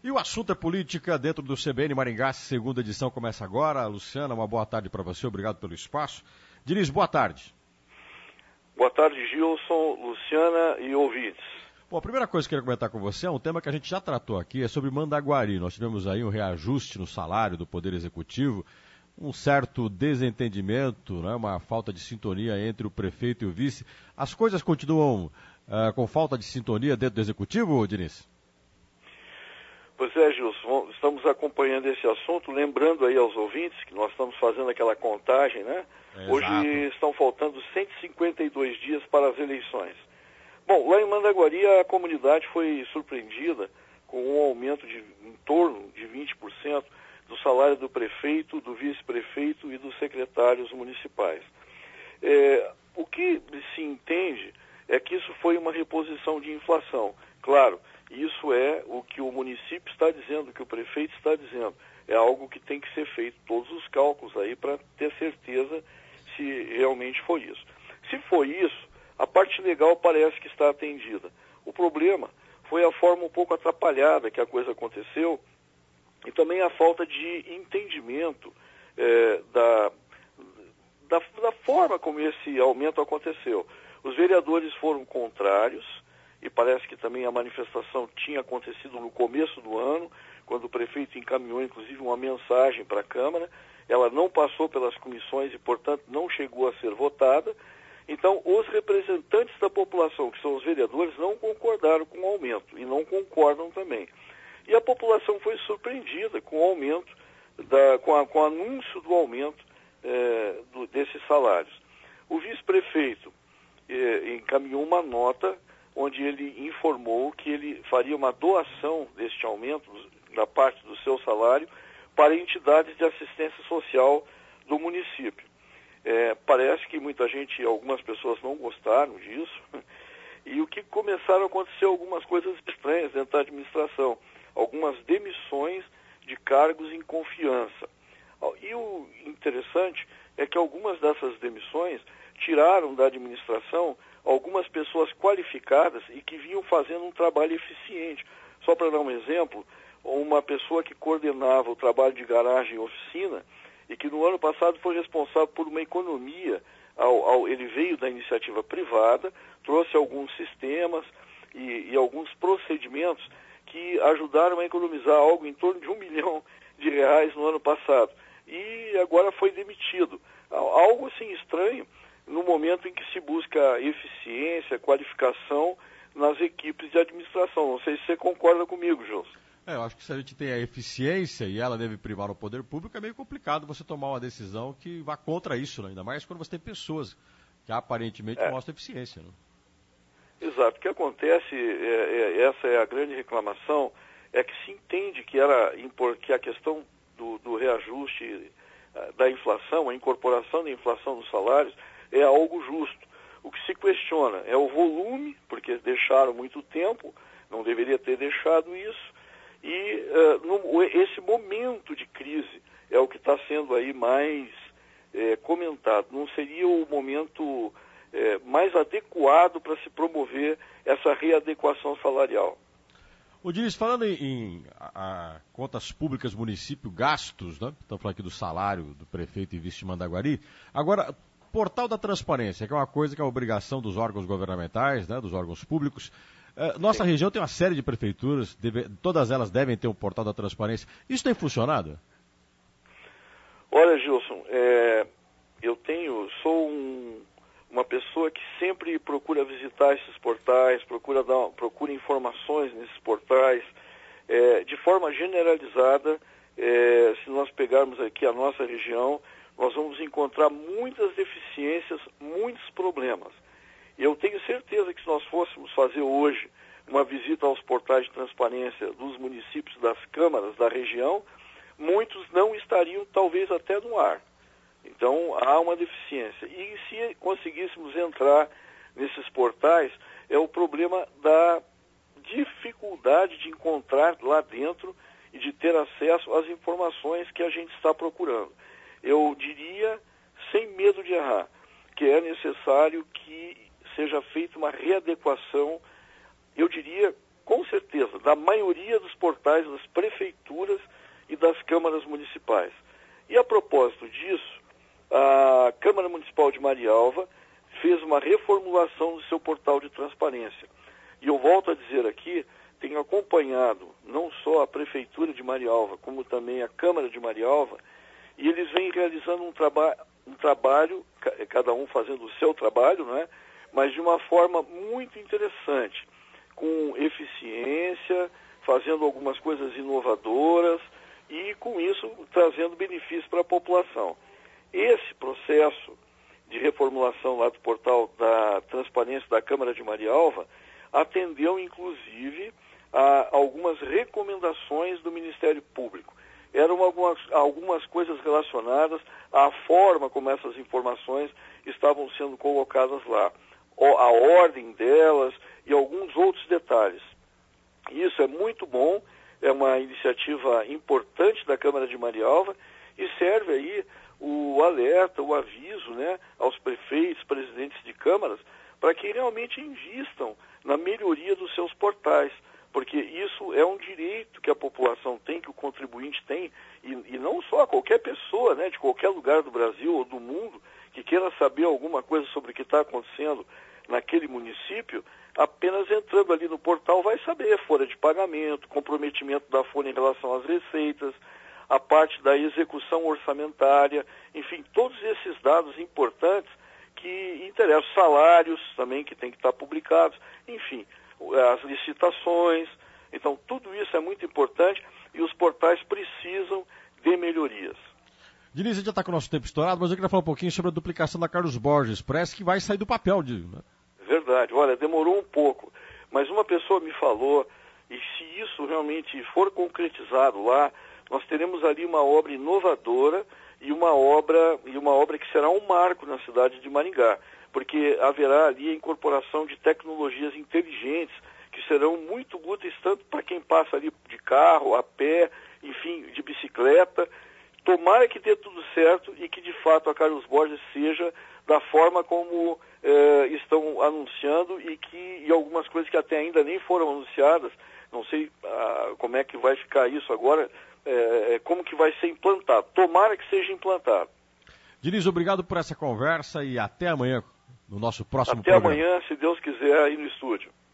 E o assunto é política dentro do CBN Maringá, segunda edição começa agora. Luciana, uma boa tarde para você, obrigado pelo espaço. Diniz, boa tarde. Boa tarde, Gilson, Luciana e ouvintes. Bom, a primeira coisa que eu queria comentar com você é um tema que a gente já tratou aqui, é sobre Mandaguari. Nós tivemos aí um reajuste no salário do Poder Executivo, um certo desentendimento, né, uma falta de sintonia entre o prefeito e o vice. As coisas continuam com falta de sintonia dentro do Executivo, Diniz? Pois é, Gilson, estamos acompanhando esse assunto, lembrando aí aos ouvintes que nós estamos fazendo aquela contagem, né? Hoje estão faltando 152 dias para as eleições. Bom, lá em Mandaguari a comunidade foi surpreendida com um aumento de em torno de 20% do salário do prefeito, do vice-prefeito e dos secretários municipais. O que se entende é que isso foi uma reposição de inflação. Claro, isso é o que o município está dizendo, o que o prefeito está dizendo. É algo que tem que ser feito, todos os cálculos aí, para ter certeza se realmente foi isso. Se foi isso, a parte legal parece que está atendida. O problema foi a forma um pouco atrapalhada que a coisa aconteceu e também a falta de entendimento da forma como esse aumento aconteceu. Os vereadores foram contrários e parece que também a manifestação tinha acontecido no começo do ano, quando o prefeito encaminhou inclusive uma mensagem para a Câmara. Ela não passou pelas comissões e, portanto, não chegou a ser votada. Então, os representantes da população, que são os vereadores, não concordaram com o aumento e não concordam também. E a população foi surpreendida com o aumento, com o anúncio do aumento desses salários. O vice-prefeito encaminhou uma nota onde ele informou que ele faria uma doação deste aumento, da parte do seu salário, para entidades de assistência social do município. Parece que muita gente, algumas pessoas não gostaram disso, e o que começaram a acontecer algumas coisas estranhas dentro da administração, algumas demissões de cargos em confiança. E o interessante é que algumas dessas demissões tiraram da administração algumas pessoas qualificadas e que vinham fazendo um trabalho eficiente. Só para dar um exemplo, uma pessoa que coordenava o trabalho de garagem e oficina e que no ano passado foi responsável por uma economia, ele veio da iniciativa privada, trouxe alguns sistemas e alguns procedimentos que ajudaram a economizar algo em torno de R$1 milhão no ano passado. E agora foi demitido. Algo assim estranho no momento em que se busca eficiência, qualificação nas equipes de administração. Não sei se você concorda comigo, Gilson. Eu acho que se a gente tem a eficiência e ela deve privar o poder público, é meio complicado você tomar uma decisão que vá contra isso, né? Ainda mais quando você tem pessoas que aparentemente mostram eficiência. Né? Exato. O que acontece, essa é a grande reclamação, é que se entende que a questão do reajuste da inflação, a incorporação da inflação nos salários, é algo justo. O que se questiona é o volume, porque deixaram muito tempo, não deveria ter deixado isso, e esse momento de crise é o que está sendo aí mais comentado. Não seria o momento mais adequado para se promover essa readequação salarial. O Diniz, falando em contas públicas, município, gastos, né? Estamos falando aqui do salário do prefeito e vice de Mandaguari. Agora, portal da transparência, que é uma coisa que é uma obrigação dos órgãos governamentais, né, dos órgãos públicos. Nossa região tem uma série de prefeituras, todas elas devem ter um portal da transparência. Isso tem funcionado? Olha, Gilson, sou uma pessoa que sempre procura visitar esses portais, procura informações nesses portais. De forma generalizada, se nós pegarmos aqui a nossa região, nós vamos encontrar muitas deficiências, muitos problemas. Eu tenho certeza que se nós fôssemos fazer hoje uma visita aos portais de transparência dos municípios, das câmaras da região, muitos não estariam talvez até no ar. Então há uma deficiência. E se conseguíssemos entrar nesses portais, é o problema da dificuldade de encontrar lá dentro e de ter acesso às informações que a gente está procurando. Eu diria, sem medo de errar, que é necessário que seja feita uma readequação, eu diria, com certeza, da maioria dos portais das prefeituras e das câmaras municipais. E a propósito disso, a Câmara Municipal de Marialva fez uma reformulação do seu portal de transparência. E eu volto a dizer aqui, tenho acompanhado não só a Prefeitura de Marialva, como também a Câmara de Marialva, e eles vêm realizando um trabalho, cada um fazendo o seu trabalho, né? Mas de uma forma muito interessante, com eficiência, fazendo algumas coisas inovadoras e, com isso, trazendo benefícios para a população. Esse processo de reformulação lá do portal da transparência da Câmara de Marialva atendeu, inclusive, a algumas recomendações do Ministério Público. Eram algumas coisas relacionadas à forma como essas informações estavam sendo colocadas lá, a ordem delas e alguns outros detalhes. Isso é muito bom, é uma iniciativa importante da Câmara de Marialva e serve aí o alerta, o aviso, né, aos prefeitos, presidentes de câmaras, para que realmente invistam na melhoria dos seus portais, porque isso é um direito que a população tem, que o contribuinte tem, e não só qualquer pessoa, né, de qualquer lugar do Brasil ou do mundo que queira saber alguma coisa sobre o que está acontecendo naquele município, apenas entrando ali no portal vai saber folha de pagamento, comprometimento da folha em relação às receitas, a parte da execução orçamentária, enfim, todos esses dados importantes que interessam, salários também que tem que estar publicados, enfim, as licitações. Então, tudo isso é muito importante e os portais precisam de melhorias. Diniz, a gente já está com o nosso tempo estourado, mas eu queria falar um pouquinho sobre a duplicação da Carlos Borges. Parece que vai sair do papel. Né? Verdade. Olha, demorou um pouco, mas uma pessoa me falou, e se isso realmente for concretizado lá, nós teremos ali uma obra inovadora e uma obra que será um marco na cidade de Maringá, porque haverá ali a incorporação de tecnologias inteligentes que serão muito úteis tanto para quem passa ali de carro, a pé, enfim, de bicicleta. Tomara que dê tudo certo e que de fato a Carlos Borges seja da forma como estão anunciando e algumas coisas que até ainda nem foram anunciadas, não sei como é que vai ficar isso agora, como que vai ser implantado. Tomara que seja implantado. Diniz, obrigado por essa conversa e até amanhã no nosso próximo programa. Até amanhã, se Deus quiser, aí no estúdio.